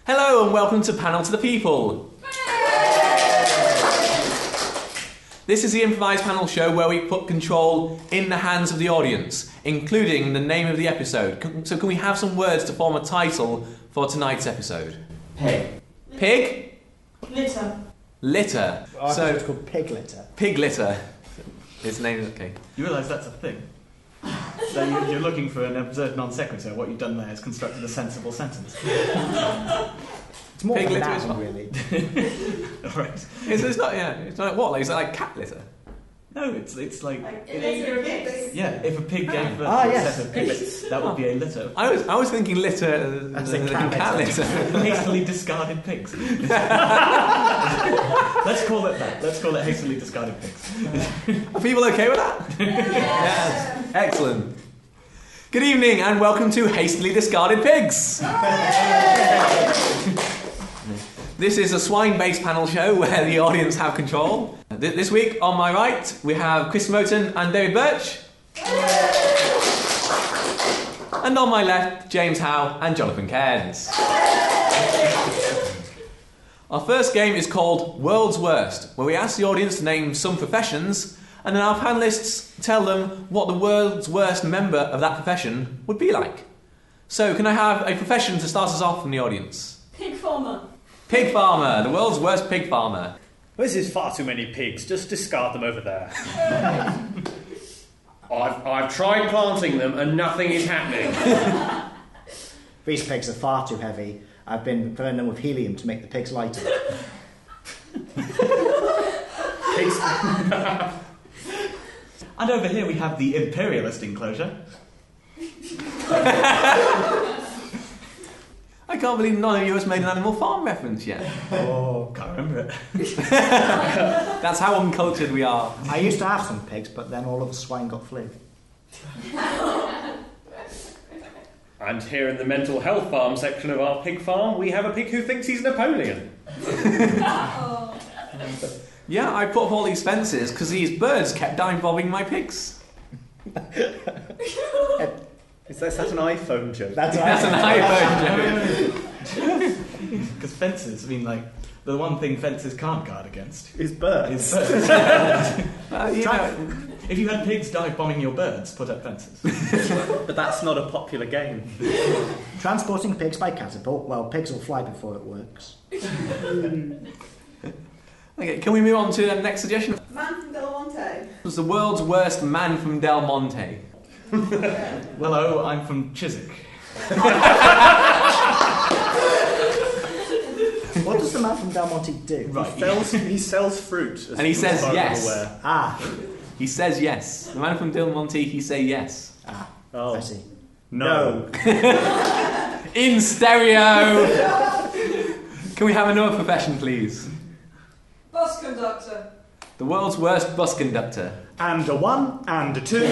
Hello and welcome to Panel to the People. This is the improvised panel show where we put control in the hands of the audience, including the name of the episode. So can we have some words to form a title for tonight's episode? Pig. Pig? Litter. Litter. Oh, So it's called pig litter. pig litter. Its name is okay. You realise that's a thing? So you're looking for an absurd non sequitur. What you've done there is constructed a sensible sentence. It's more Pig of a litter is noun, fine. really. Right. It's not. Yeah. It's not what? Like, is it like cat litter? No, it's like Litter of pigs. yeah. If a pig gave birth Ah, to a yes. set of piglets, that would be a litter. I was thinking litter as a cat litter. Hastily discarded pigs. Let's call it that. Let's call it hastily discarded pigs. Are people okay with that? Yes. Excellent. Good evening and welcome to Hastily Discarded Pigs. This is a swine-based panel show where the audience have control. This week, on my right, we have Chris Moten and David Birch. And on my left, James Howe and Jonathan Cairns. Our first game is called World's Worst, where we ask the audience to name some professions, and then our panellists tell them what the world's worst member of that profession would be like. So, can I have a profession to start us off from the audience? Pig farmer. Pig farmer, the world's worst pig farmer. This is far too many pigs. Just discard them over there. I've tried planting them and nothing is happening. These pigs are far too heavy. I've been filling them with helium to make the pigs lighter. Pigs. And over here we have the imperialist enclosure. I can't believe none of you has made an Animal Farm reference yet. Oh, can't remember it. That's how uncultured we are. I used to have some pigs, but then all of the swine got flu. And here in the mental health farm section of our pig farm, we have a pig who thinks he's Napoleon. Yeah, I put up all these fences because these birds kept dive-bombing my pigs. Is that an iPhone joke? That's That's an iPhone joke. Because fences, I mean, like, the one thing fences can't guard against Is birds. is birds. You know, If you had pigs dive bombing your birds, put up fences. But that's not a popular game. Transporting pigs by catapult. Well, pigs will fly before it works. okay, can we move on to the next suggestion? Man from Del Monte. It was the world's worst man from Del Monte. Hello, I'm from Chiswick. What does the man from Del Monte do? Right. He sells fruit. And he says far as I'm yes. aware. Ah, He says yes. The man from Del Monte, he say yes. Oh. I see. No. In stereo! Can we have another profession, please? Bus conductor. The world's worst bus conductor. And a 1, and a 2.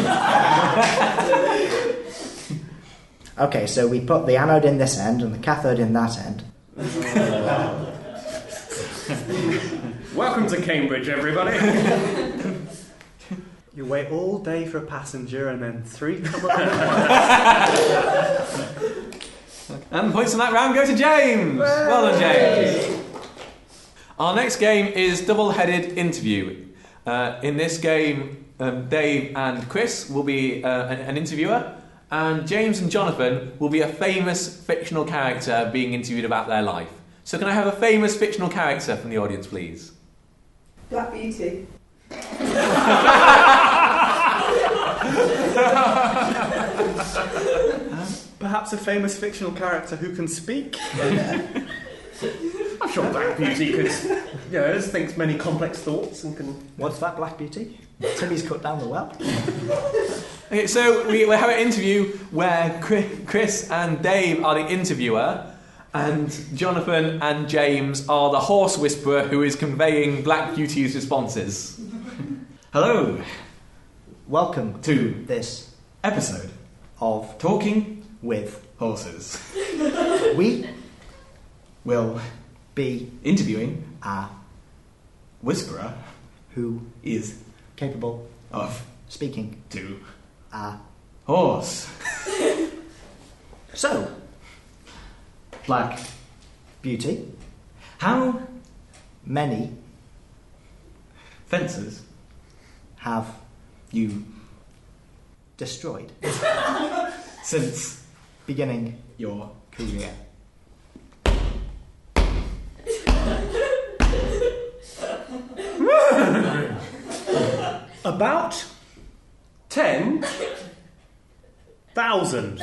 Okay, so we put the anode in this end and the cathode in that end. Welcome to Cambridge, everybody. You wait all day for a passenger and then 3 come And points on that round go to James! Well done, James! Our next game is double-headed interview. In this game, Dave and Chris will be an interviewer, and James and Jonathan will be a famous fictional character being interviewed about their life. So can I have a famous fictional character from the audience, please? Black Beauty. Perhaps a famous fictional character who can speak? I'm sure Black Beauty thinks many complex thoughts and can... What's that, Black Beauty? Timmy's cut down the well. Okay, so we have an interview where Chris and Dave are the interviewer, and Jonathan and James are the horse whisperer who is conveying Black Beauty's responses. Hello Welcome to this episode of Talking With Horses. We Will Be interviewing a whisperer who is capable of speaking to a horse. so Black Beauty. How Many fences have you destroyed. since Beginning your career. About 10,000.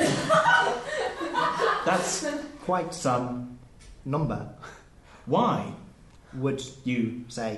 That's Quite some number, why would you say.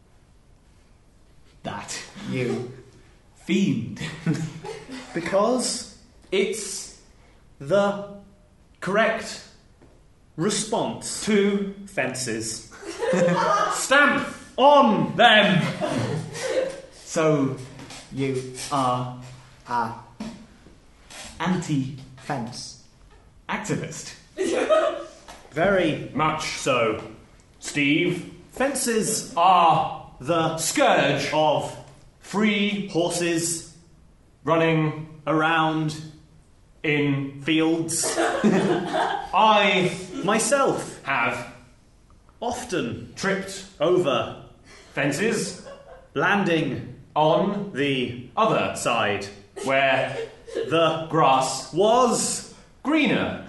that You fiend. Because it's the correct response Two fences. stamp on them. So you are are anti-activist. fence. Very Much so. Steve, fences are the scourge of free horses running around in. fields. I Myself have often tripped over fences landing on the other side where the grass was greener.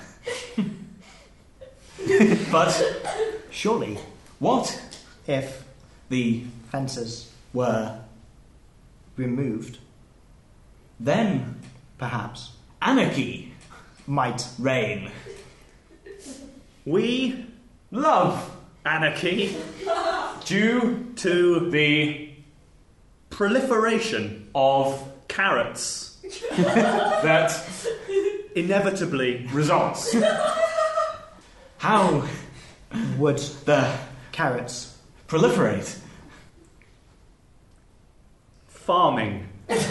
But Surely, what if the fences were removed, then perhaps anarchy might reign. we Love anarchy due to the proliferation of carrots that inevitably results. How would the carrots proliferate. farming.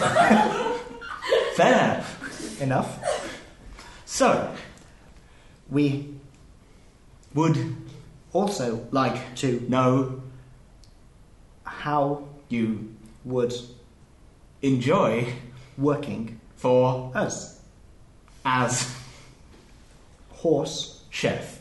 Fair. enough, So, we would also like to know how you would enjoy working for us as horse chef.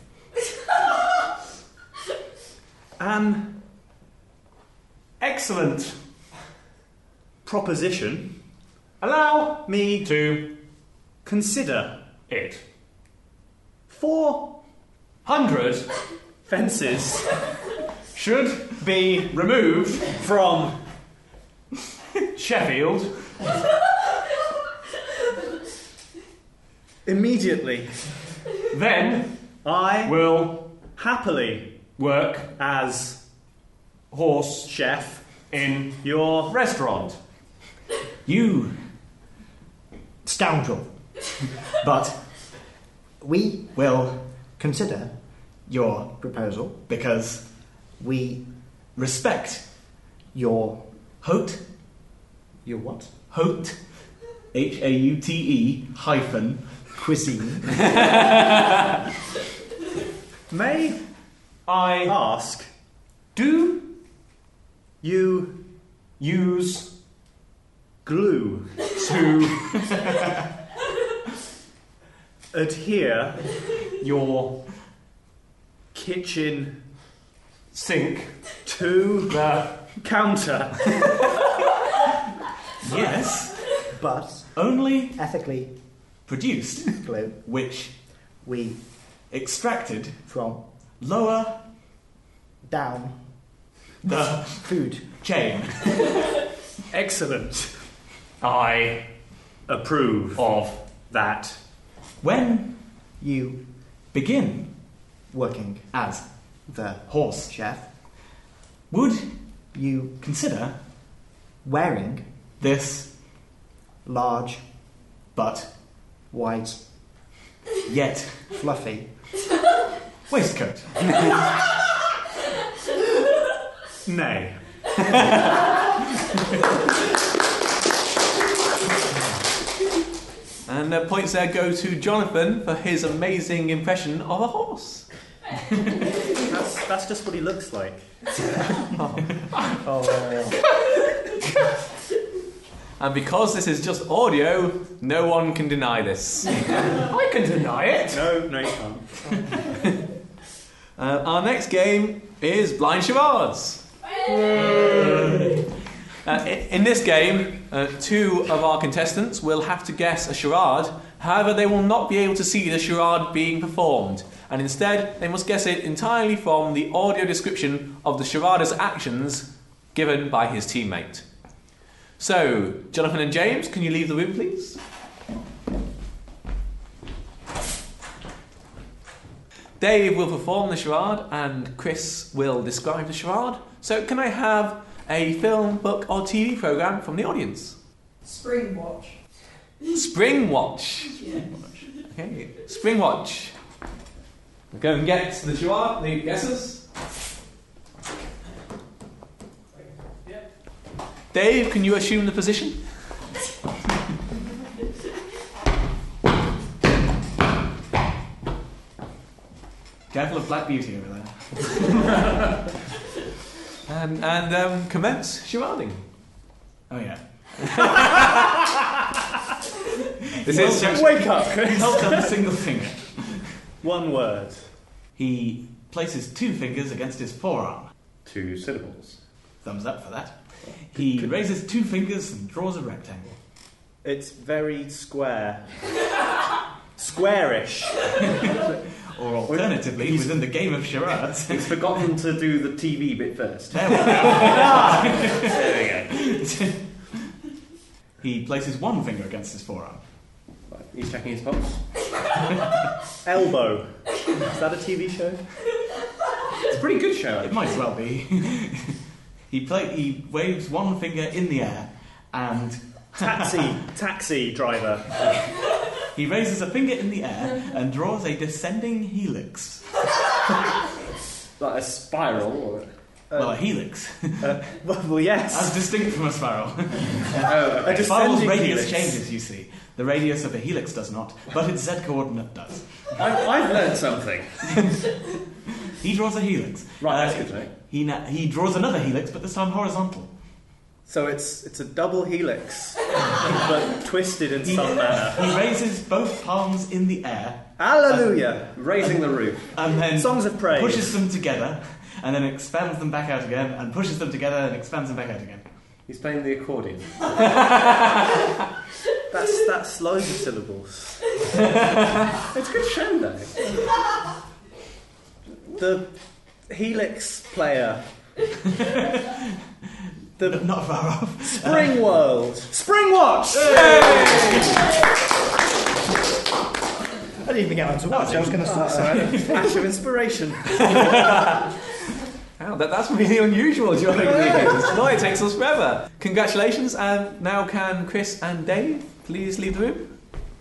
An Excellent. proposition. Allow Me to consider it. 400 fences Should be remove from Sheffield immediately. then I will happily work as horse chef in your restaurant. You scoundrel. but We will consider your proposal. because We respect your Haute what? Haute HAUTE hyphen Cuisine. may I ask do you use glue to adhere your kitchen sink to the counter. yes, But only ethically produced glue which we extracted from lower down the food. chain. Excellent. I Approve of that. When You begin working as the horse, chef. would You consider wearing this large, but white, yet fluffy waistcoat. Nay. And points there go to Jonathan for his amazing impression of a horse. That's just what he looks like. And because this is just audio, no one can deny this. I can deny it. No, you can't. Our next game is Blind Charades. In this game, two of our contestants will have to guess a charade. However, they will not be able to see the charade being performed, and instead they must guess it entirely from the audio description of the charade's actions given by his teammate. So, Jonathan and James, can you leave the room, please? Dave will perform the charade and Chris will describe the charade. So, can I have a film, book or TV programme from the audience? Spring Watch. Spring Watch. Yeah. Okay, Spring Watch. We'll go and get the charade, the guesses. Dave, can you assume the position? Careful of Black Beauty over there. And commence charading. Oh yeah. This is Wake up! He holds up a single finger. One word. He places two fingers against his forearm. 2 syllables. Thumbs up for that. He raises two fingers and draws a rectangle. It's very square. Squarish. Or alternatively, within the game of charades. He's forgotten to do the TV bit first. There we go. There we go. He places one finger against his forearm. Right, he's checking his pulse. Elbow. Is that a TV show? It's a pretty good show. It might as well be. He waves one finger in the air and Taxi driver. he raises a finger in the air and draws a descending helix. Like a spiral. Or... Well, a helix. Well, yes. As distinct from a spiral. A A spiral's descending radius helix. changes, you see. The radius of a helix does not, but its z-coordinate does. I've learned something. He draws a helix. Right, that's good to know. He draws another helix, but this time horizontal. So it's a double helix, but twisted in some manner. He raises both palms in the air Hallelujah! Raising the roof. and then Songs of praise. pushes them together and then expands them back out again and pushes them together and expands them back out again. He's playing the accordion. That's loads of syllables. It's a good show, though. The helix player. Not far off. Spring World. Spring Watch! I didn't even get on to watch. I was going to start. Flash of inspiration. Wow, that's really unusual during the games. It takes us forever. Congratulations, and now can Chris and Dave please leave the room?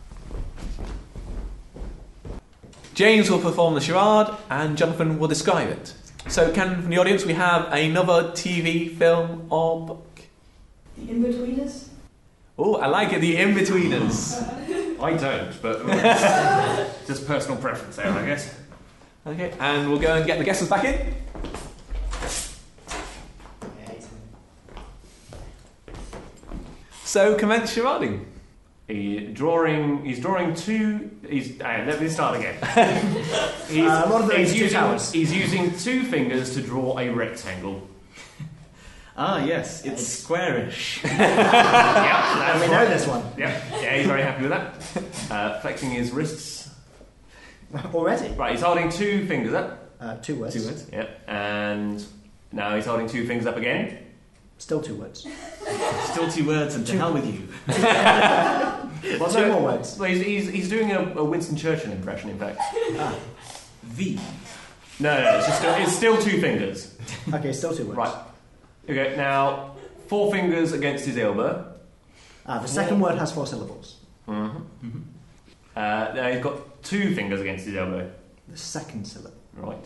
James will perform the charade, and Jonathan will describe it. So, from the audience, we have another TV, film, or book? The In-Betweeners. Oh, I like it, the In-Betweeners. I don't, but just personal preference there, I guess. Okay, and we'll go and get the guesses back in. So, commence charading. He's drawing two. Let me start again. What are the two towers? He's using two fingers to draw a rectangle. Ah, yes, it's squarish. Yeah, We know this one Yeah, he's very happy with that. Flexing his wrists. already. Right, he's holding two fingers up. 2 words. 2 words. Yep, and now he's holding two fingers up again. Still 2 words. Still 2 words, and to hell with you. Well, Two more words. Well, he's doing a Winston Churchill impression, in fact. V. No, it's still two fingers. Okay, still 2 words. Right. Okay, now 4 fingers against his elbow. The second word has 4 syllables. Now he's got 2 fingers against his elbow. The second syllable. Right.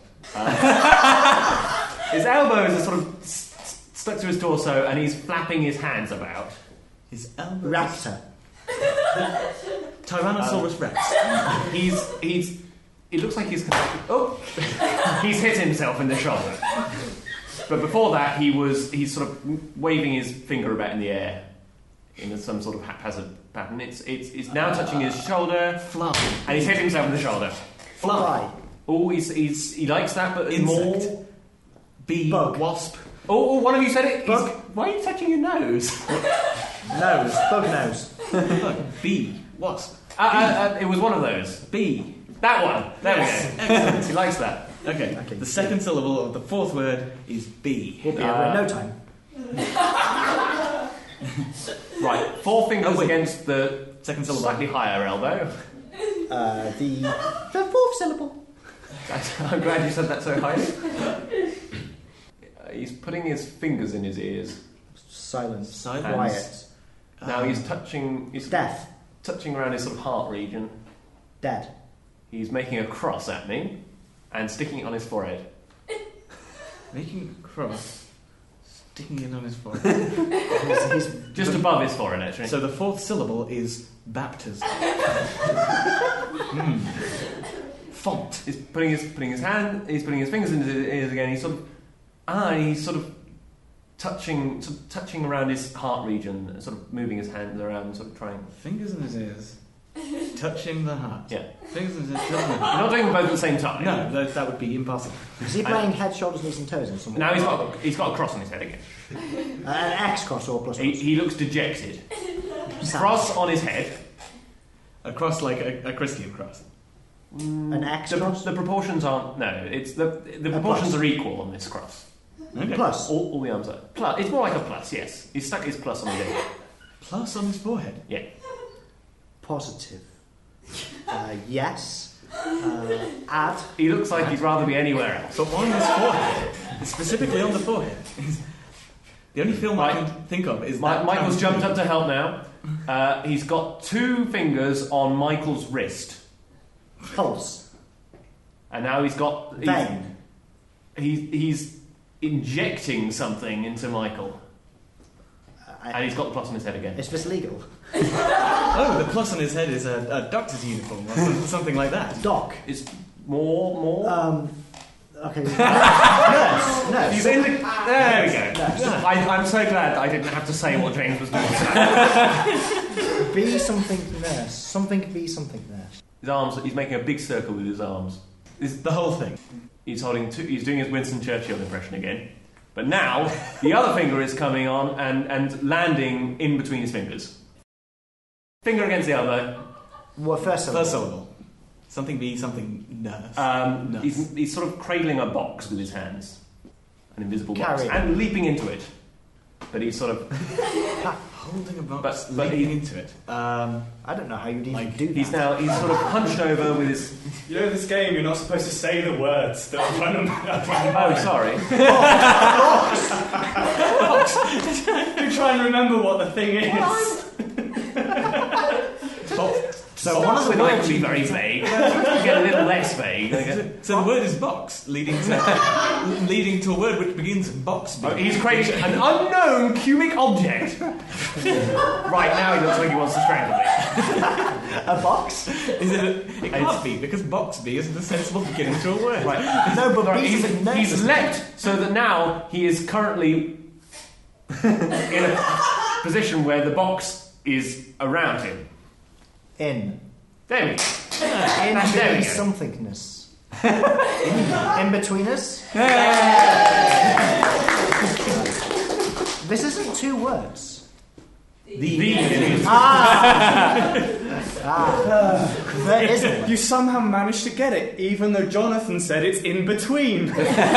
His elbows are sort of stuck to his torso, and he's flapping his hands about. His elbow. Raptor. Tyrannosaurus Rex. It looks like he's he's hit himself in the shoulder. But before that, he's sort of waving his finger about in the air in some sort of haphazard pattern. It's now touching his shoulder, Fly. and he's hit himself in the shoulder. Fly. Oh, he likes that, but Insect. more. Bee. Bug. Wasp. Oh, one of you said it. Bug. Why are you touching your nose? Nose. Bug nose. Bee. Wasp. It was one of those. Bee. That one. There Yes. we go. Excellent. He likes that. Okay. Okay. The second syllable of the fourth word is bee. We'll be over in no time. Right. 4 fingers Oh, wait. against the Second syllable. slightly higher elbow. The fourth syllable. I'm glad you said that so highly. He's putting his fingers in his ears. Silence. Silence. Quiet. Now he's touching. He's Death. touching around his sort of heart region. Dead. He's making a cross at me and sticking it on his forehead. Making a cross. Sticking it on his forehead. He's Just above his forehead, actually. So the fourth syllable is baptism. Font. He's putting his fingers into his ears again. He's sort of touching around his heart region, sort of moving his hands around, sort of trying. Fingers in his ears. Touching the heart. Yeah. Fingers in his ears. Touching the You're heart. not doing them both at the same time. No, that would be impossible. Is he playing head, shoulders, knees, and toes in some way? Now he's got a cross on his head again. An X cross or plus. He looks dejected. Sad. Cross on his head. A cross like a Christian cross. An X The cross. proportions aren't. No, it's the proportions plus. are equal on this cross. Okay. Plus. All the arms are plus. It's more like a plus. Yes, he's stuck his plus on his head. Plus on his forehead. Yeah. Positive. Yes. Add. He looks like he'd rather be anywhere else. But on his forehead. Specifically on the forehead. The only film I Right. can think of is Michael's Michael's jumped up to help now. He's got 2 fingers on Michael's wrist, Pulse. and now he's got. Vein. He's injecting something into Michael, and he's got the plus on his head again. Is this legal? Oh, the plus on his head is a doctor's uniform or something like that. Doc. It's more. Okay. Nurse. He's in the. There we go. Nurse. I'm so glad I didn't have to say what James was doing. Be something nurse. Something be something nurse. His arms. He's making a big circle with his arms. Is the whole thing. He's holding. He's doing his Winston Churchill impression again. But now the other finger is coming on and landing in between his fingers. Finger against the elbow. Well, first syllable. First syllable. Something be something nurse. Nurse. He's sort of cradling a box with his hands, an invisible box, Carrying. and leaping into it. But he's sort of. Holding a box, but leaping into it. I don't know how you'd even Like, do that. He's sort of hunched over with his. You know, this game, you're not supposed to say the words that are trying to. Oh, sorry. You try and remember what the thing is. So one of the Would like words to be very vague. Get a little less vague. So the word is box, leading to a word which begins box. He's creating an unknown cubic object. Right now, he looks like he wants to strangle me. a box. It can't be because box B isn't a sensible beginning to a word. Right. No, but Right, be something nurse. he's leapt so that now he is currently in a position where the box is around him. In. There we go. In There we be go. somethingness. In between us. This isn't 2 words. There isn't. You somehow managed to get it, even though Jonathan said it's in between.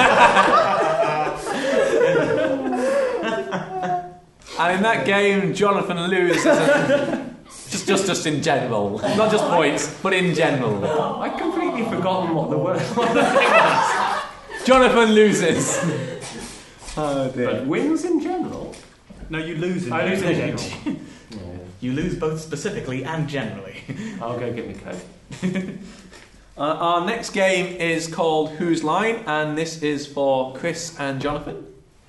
And in that game, Jonathan loses. Just in general, not just points, but in general. I'd completely forgotten what the thing was. Jonathan loses. Oh dear. But wins in general. No, you lose in I lose in general. You lose both specifically and generally. I'll go get me code. Our next game is called Whose Line, and this is for Chris and Jonathan.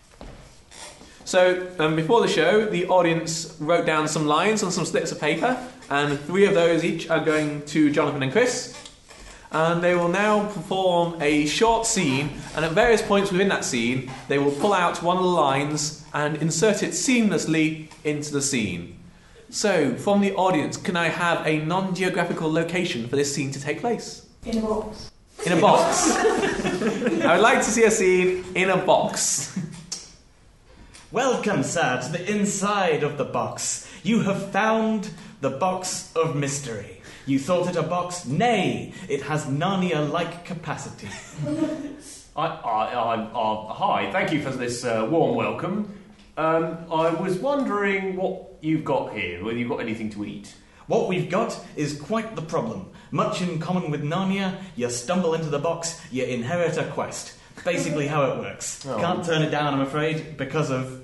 So, before the show, the audience wrote down some lines on some slips of paper, and 3 of those each are going to Jonathan and Chris. And they will now perform a short scene, and at various points within that scene, they will pull out one of the lines and insert it seamlessly into the scene. So, from the audience, can I have a non-geographical location for this scene to take place? In a box. In a box. I would like to see a scene in a box. Welcome, sir, to the inside of the box. You have found the box of mystery. You thought it a box? Nay, it has Narnia-like capacity. Hi, thank you for this warm welcome. I was wondering what you've got here, whether you've got anything to eat. What we've got is quite the problem. Much in common with Narnia, you stumble into the box, you inherit a quest. Basically how it works. Oh. Can't turn it down, I'm afraid, because of...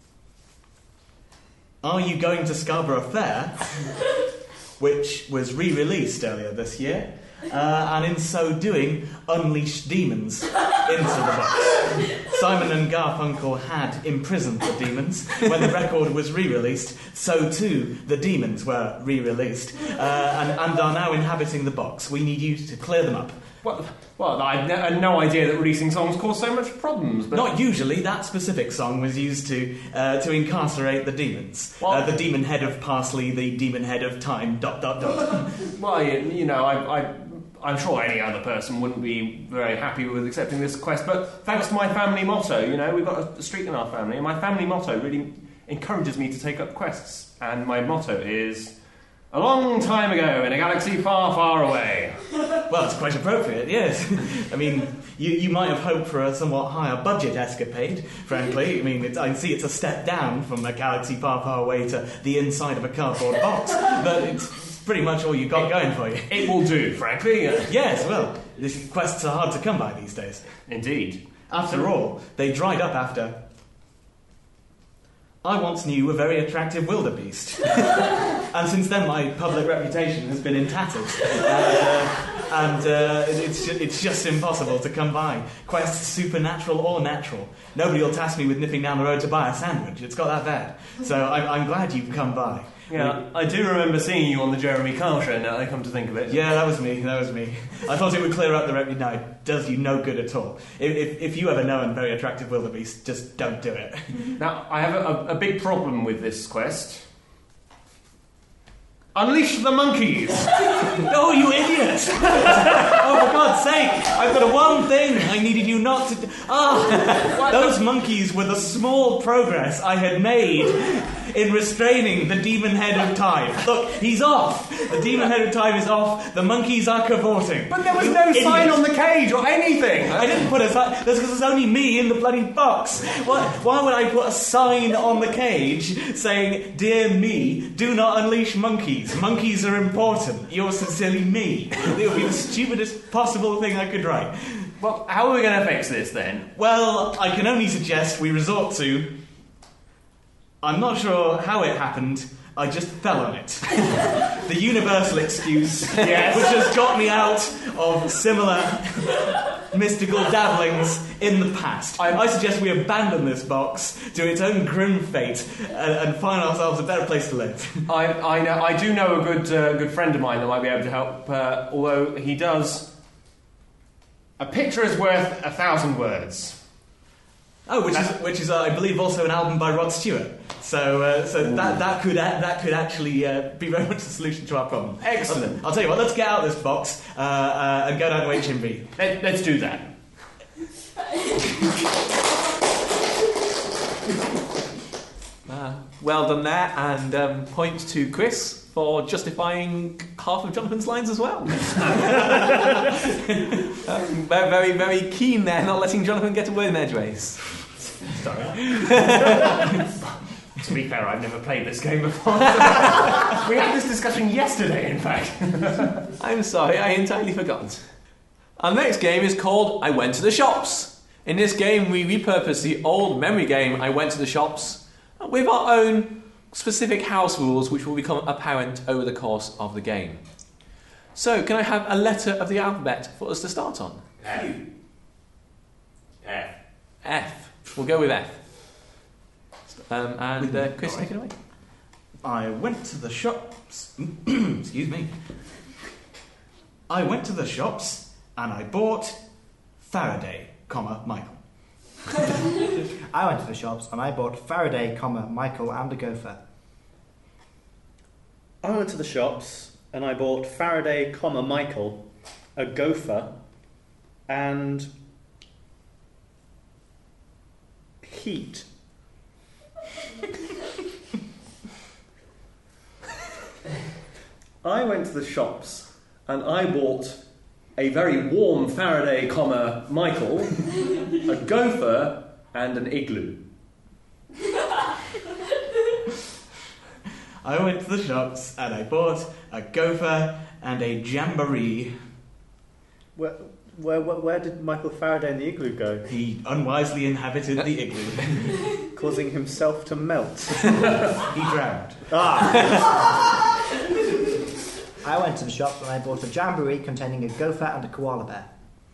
Are You Going to Scarborough Fair? Which was re-released earlier this year. And in so doing, unleashed demons into the box. Simon and Garfunkel had imprisoned the demons. When the record was re-released, so too the demons were re-released and are now inhabiting the box. We need you to clear them up. Well, I had no idea that releasing songs caused so much problems. But Not usually. That specific song was used to incarcerate the demons. Well- The demon head of parsley, the demon head of time, ... Well, you know, I'm sure any other person wouldn't be very happy with accepting this quest, but thanks to my family motto, you know, we've got a streak in our family, and my family motto really encourages me to take up quests. And my motto is, a long time ago in a galaxy far, far away. Well, it's quite appropriate, yes. I mean, you might have hoped for a somewhat higher budget escapade, frankly. I mean, I see it's a step down from a galaxy far, far away to the inside of a cardboard box, but it's pretty much all you got going for you. It will do, frankly. Yes, well, these quests are hard to come by these days. Indeed. After all, they dried up after... I once knew a very attractive wildebeest. And since then my public reputation has been in tatters. It's just impossible to come by. Quests supernatural or natural. Nobody will task me with nipping down the road to buy a sandwich. It's got that bad. So I'm glad you've come by. Yeah, I do remember seeing you on the Jeremy Kyle show, now I come to think of it. Yeah, that was me. I thought it would clear up the reputation. No, it does you no good at all. If you ever know a very attractive wildebeest, just don't do it. Now, I have a big problem with this quest. Unleash the monkeys! Oh, you idiot! Oh, for God's sake! I've got one thing I needed you not to... Those monkeys were the small progress I had made in restraining the demon head of time. Look, he's off! The demon head of time is off. The monkeys are cavorting. But there was no sign on the cage or anything! I didn't put a sign. That's because there's only me in the bloody box. Why would I put a sign on the cage saying, "Dear me, do not unleash monkeys. Monkeys are important. Yours sincerely, me." It would be the stupidest possible thing I could write. Well, how are we going to fix this then? Well, I can only suggest we resort to... I'm not sure how it happened. I just fell on it. The universal excuse, Yes. which has got me out of similar mystical dabblings in the past. I suggest we abandon this box to its own grim fate and find ourselves a better place to live. I do know a good friend of mine that might be able to help, although he does... A picture is worth 1,000 words. Oh, which is I believe also an album by Rod Stewart. So that could actually be very much the solution to our problem. Excellent. I'll tell you what. Let's get out of this box and go down to HMV. Let's do that. Well done there, and point to Chris for justifying half of Jonathan's lines as well. Very, very keen there, not letting Jonathan get a word in edgeways. Sorry. To be fair, I've never played this game before. We had this discussion yesterday, in fact. I'm sorry, I entirely forgot. Our next game is called I Went to the Shops. In this game, we repurpose the old memory game I Went to the Shops with our own specific house rules, which will become apparent over the course of the game. So, can I have a letter of the alphabet for us to start on? F. F. We'll go with F. Chris, take it away. I went to the shops. Excuse me. I went to the shops and I bought Faraday, Michael. I went to the shops and I bought Faraday, Michael and a gopher. I went to the shops and I bought Faraday, Michael, a gopher, and Pete. I went to the shops and I bought a very warm Faraday, Michael, a gopher, and an igloo. I went to the shops and I bought a gopher and a jamboree. Where did Michael Faraday and the igloo go? He unwisely inhabited the igloo. Causing himself to melt. He drowned. I went to the shop and I bought a jamboree containing a gopher and a koala bear.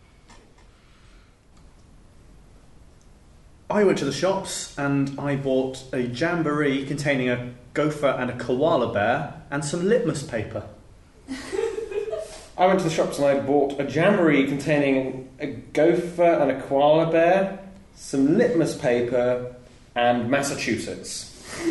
I went to the shops and I bought a jamboree containing a gopher and a koala bear and some litmus paper. I went to the shops and I bought a jamboree containing a gopher and a koala bear, some litmus paper, and Massachusetts.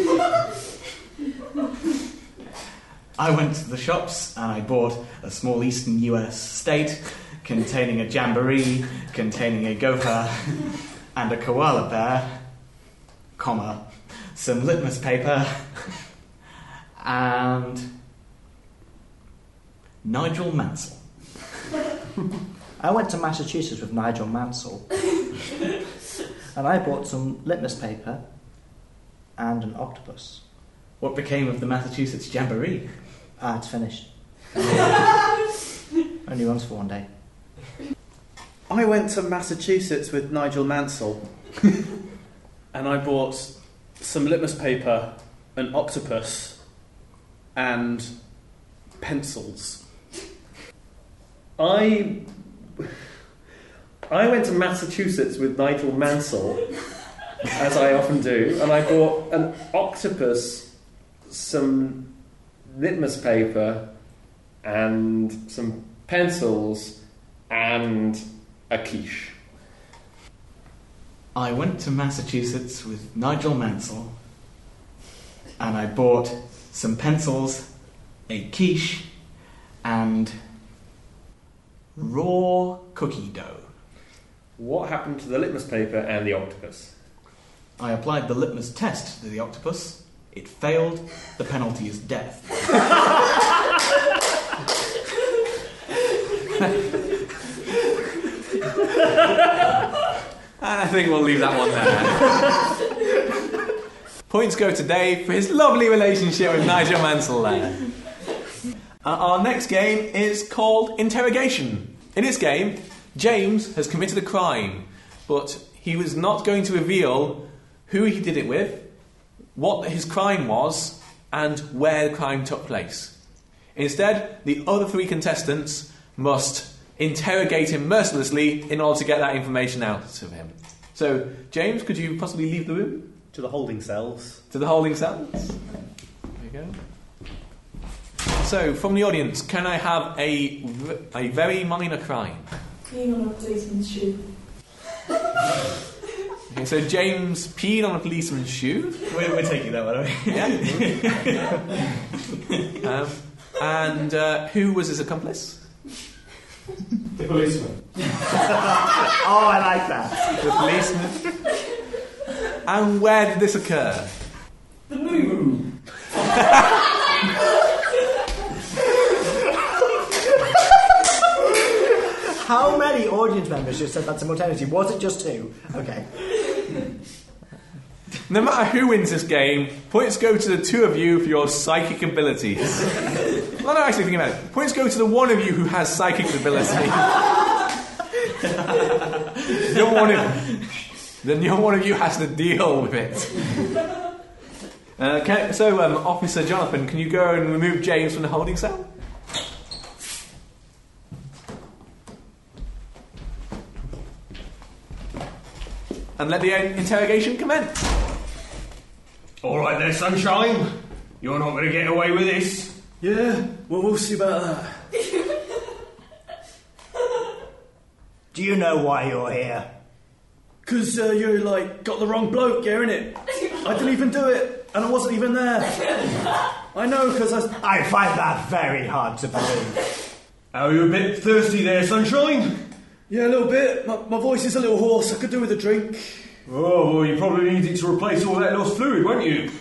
I went to the shops and I bought a small eastern US state containing a jamboree, containing a gopher and a koala bear, comma, some litmus paper, and Nigel Mansell. I went to Massachusetts with Nigel Mansell and I bought some litmus paper and an octopus. What became of the Massachusetts jamboree? It's finished. Only runs for one day. I went to Massachusetts with Nigel Mansell and I bought some litmus paper, an octopus, and pencils. I went to Massachusetts with Nigel Mansell, as I often do, and I bought an octopus, some litmus paper, and some pencils, and a quiche. I went to Massachusetts with Nigel Mansell and I bought some pencils, a quiche, and raw cookie dough. What happened to the litmus paper and the octopus? I applied the litmus test to the octopus. It failed. The penalty is death. And I think we'll leave that one there. Points go to Dave for his lovely relationship with Nigel Mansell there. Our next game is called Interrogation. In this game, James has committed a crime, but he was not going to reveal who he did it with, what his crime was, and where the crime took place. Instead, the other three contestants must interrogate him mercilessly in order to get that information out of him. So, James, could you possibly leave the room? To the holding cells. To the holding cells. There you go. So, from the audience, can I have a very minor crime? Peeing on a policeman's shoe. Okay, so James peed on a policeman's shoe. We're taking that one, are we? Yeah. And who was his accomplice? The policeman. Oh, I like that. The policeman. And where did this occur? The moon. How many audience members just said that simultaneously? Was it just two? Okay. No matter who wins this game, points go to the two of you for your psychic abilities. Well, no, actually, think about it. Points go to the one of you who has psychic ability. Then your one of you has to deal with it. Officer Jonathan, can you go and remove James from the holding cell? And let the interrogation commence. All right there, sunshine. You're not going to get away with this. Yeah, well, we'll see about that. Do you know why you're here? Because you, got the wrong bloke here, innit? I didn't even do it, and I wasn't even there. I know, because I find that very hard to believe. Are you a bit thirsty there, sunshine? Yeah, a little bit. My voice is a little hoarse. I could do with a drink. Oh, well, you probably needed to replace all that lost fluid, won't you?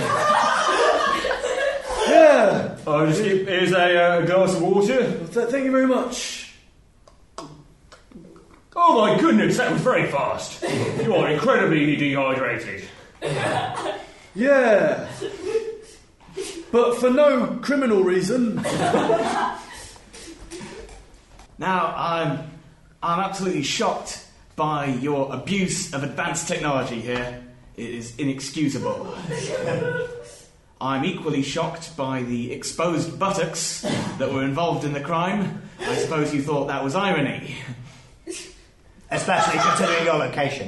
Yeah. Oh, here's a glass of water. Thank you very much. Oh my goodness, that was very fast. You are incredibly dehydrated. Yeah. But for no criminal reason. Now, I'm absolutely shocked by your abuse of advanced technology here. It is inexcusable. I'm equally shocked by the exposed buttocks that were involved in the crime. I suppose you thought that was irony. Especially considering your location.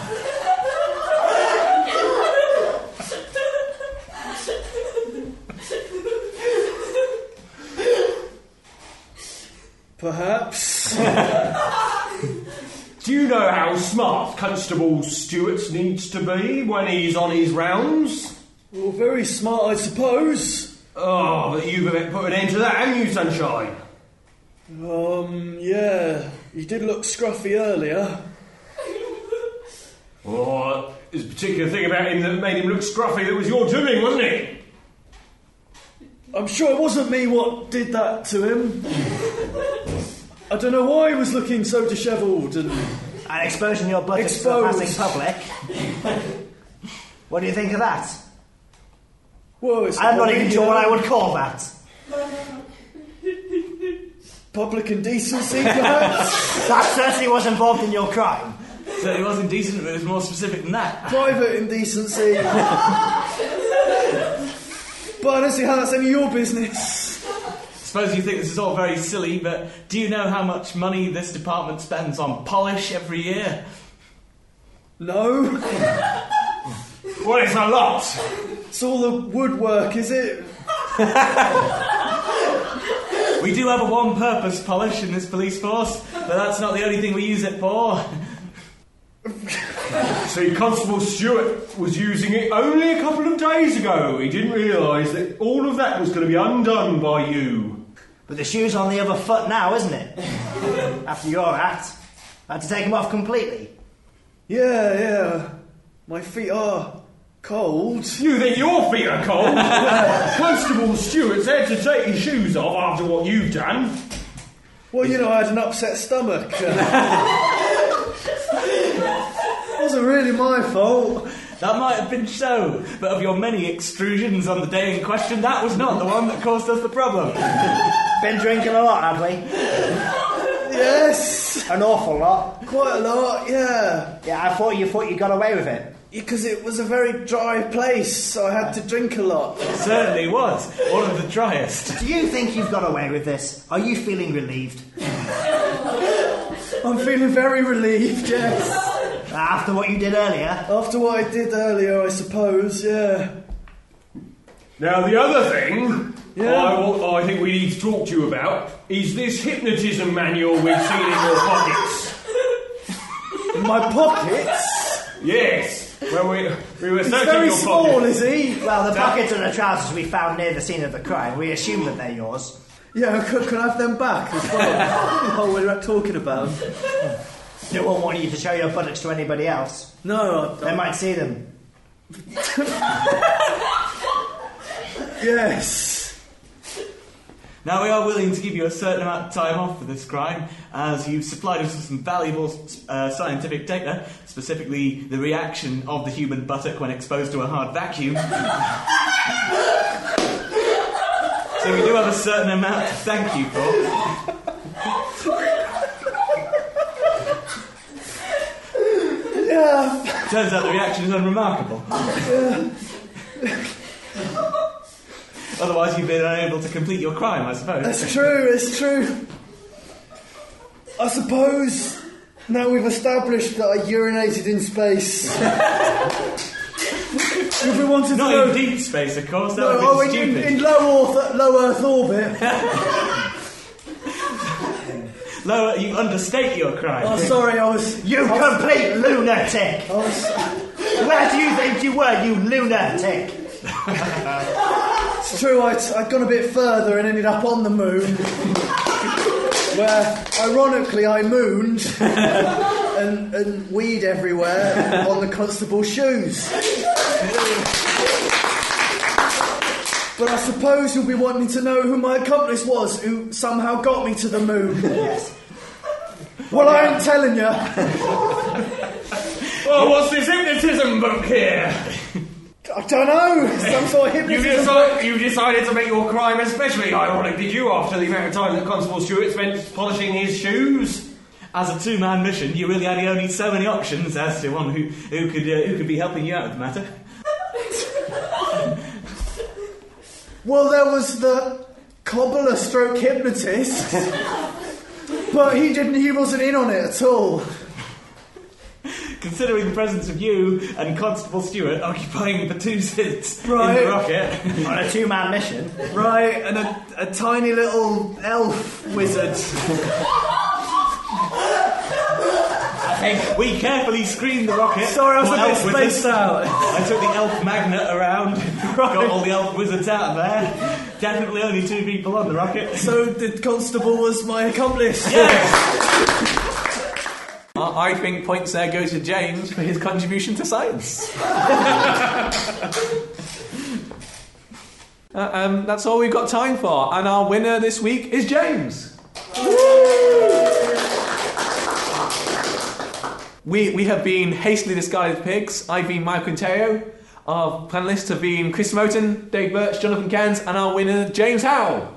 Perhaps. Do you know how smart Constable Stewart needs to be when he's on his rounds? Well, very smart, I suppose. Oh, but you've put an end to that, haven't you, Sunshine? Yeah. He did look scruffy earlier. Oh, there's a particular thing about him that made him look scruffy that was your doing, wasn't it? I'm sure it wasn't me what did that to him. I don't know why he was looking so dishevelled and exposing your buttocks to the passing public. What do you think of that? Well, it's I'm not even sure what I would call that. Public indecency, perhaps? That certainly was involved in your crime. So it was indecent, but it was more specific than that. Private indecency. But I don't see how that's any of your business. Suppose you think this is all very silly, but do you know how much money this department spends on polish every year? No. Well, it's a lot. It's all the woodwork, is it? We do have a one-purpose polish in this police force, but that's not the only thing we use it for. See, Constable Stewart was using it only a couple of days ago. He didn't realise that all of that was going to be undone by you. But the shoe's on the other foot now, isn't it? After your act. I had to take them off completely. Yeah. My feet are cold. You think your feet are cold? Constable Stewart's had to take his shoes off after what you've done. Well, you know, I had an upset stomach. It wasn't really my fault. That might have been so, but of your many extrusions on the day in question, that was not the one that caused us the problem. Been drinking a lot, had we? Yes. An awful lot. Quite a lot, yeah. Yeah, I thought you got away with it. Because it was a very dry place, so I had to drink a lot. It certainly was. One of the driest. Do you think you've got away with this? Are you feeling relieved? I'm feeling very relieved, yes. After what you did earlier? After what I did earlier, I suppose, yeah. Now, the other thing Yeah. I think we need to talk to you about is this hypnotism manual we've seen in your pockets. In my pockets? Yes. Well, we were He's searching very your small, pockets. is he? Well, the pockets and the trousers we found near the scene of the crime, we assume that they're yours. Yeah, can I have them back as well? Oh, we're talking about them. They won't want you to show your buttocks to anybody else. No, They might see them. Yes. Now, we are willing to give you a certain amount of time off for this crime, as you've supplied us with some valuable scientific data, specifically the reaction of the human buttock when exposed to a hard vacuum. So we do have a certain amount to thank you for. Yeah. Turns out the reaction is unremarkable. Otherwise, you've been unable to complete your crime, I suppose. It's true. I suppose now we've established that I urinated in space. If we wanted to Not know... in deep space, of course. That No, would be stupid. in low Earth orbit. Lower, you understate your crime. Oh, sorry, I was... You complete lunatic! Where do you think you were, you lunatic? It's true, I'd gone a bit further and ended up on the moon. where, ironically, I mooned and weed everywhere on the constable's shoes. But I suppose you'll be wanting to know who my accomplice was, who somehow got me to the moon. Yes. Well, I ain't telling you. Well, what's this hypnotism book here? I don't know. Some sort of hypnotism. You decided to make your crime especially ironic, did you, after the amount of time that Constable Stewart spent polishing his shoes? As a two-man mission, you really had only so many options as to one who could be helping you out with the matter. Well, there was the cobbler stroke hypnotist. But he wasn't in on it at all. Considering the presence of you and Constable Stewart occupying the two seats in Right. the rocket. On a two-man mission. Right, and a tiny little elf wizard. We carefully screened the rocket. Sorry, I was for a bit elf wizards. spaced out. I took the elf magnet around, got all the elf wizards out of there. Definitely only 2 people on the rocket. So the constable was my accomplice. Yes! I think points there go to James for his contribution to science. That's all we've got time for, and our winner this week is James. We have been Hastily Disguised Pigs. I've been Michael Quintero. Our panellists have been Chris Moten, Dave Birch, Jonathan Cairns, and our winner, James Howell.